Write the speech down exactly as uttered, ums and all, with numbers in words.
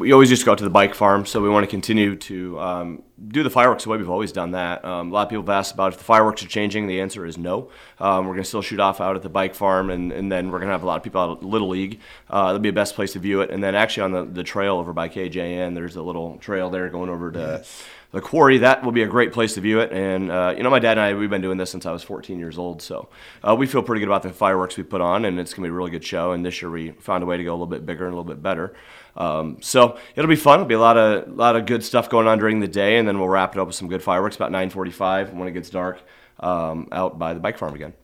we always used to go out to the bike farm, so we want to continue to um, do the fireworks the way we've always done that. Um, a lot of people have asked about if the fireworks are changing. The answer is no. Um, we're going to still shoot off out at the bike farm, and, and then we're going to have a lot of people out at Little League. Uh, that'll be the best place to view it. And then actually on the, the trail over by K J N, there's a little trail there going over to yes. the quarry. That will be a great place to view it. And, uh, you know, my dad and I, we've been doing this since I was fourteen years old, so uh, we feel pretty good about the fireworks we put on, and it's going to be a really good show. And this year we found a way to go a little bit bigger and a little bit better. Um, so it'll be fun. It'll be a lot of lot of good stuff going on during the day, and then we'll wrap it up with some good fireworks about nine forty-five when it gets dark um, out by the bike farm again.